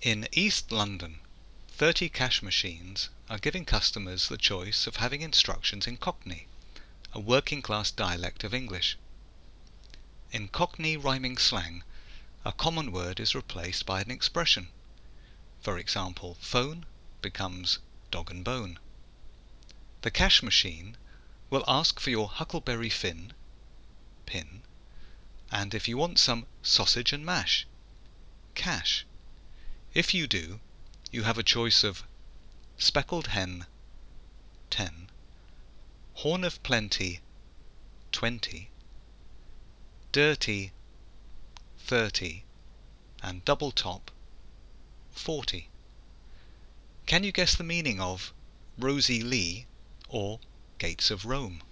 In East London, 30 cash machines are giving customers the choice of having instructions in Cockney, a working-class dialect of English. In Cockney rhyming slang, a common word is replaced by an expression. For example, phone becomes dog and bone. The cash machine will ask for your huckleberry fin pin, and if you want some sausage and mash cash. If you do, you have a choice of speckled hen 10, horn of plenty 20, dirty 30, and double top 40. Can you guess the meaning of Rosie Lee or Gates of Rome?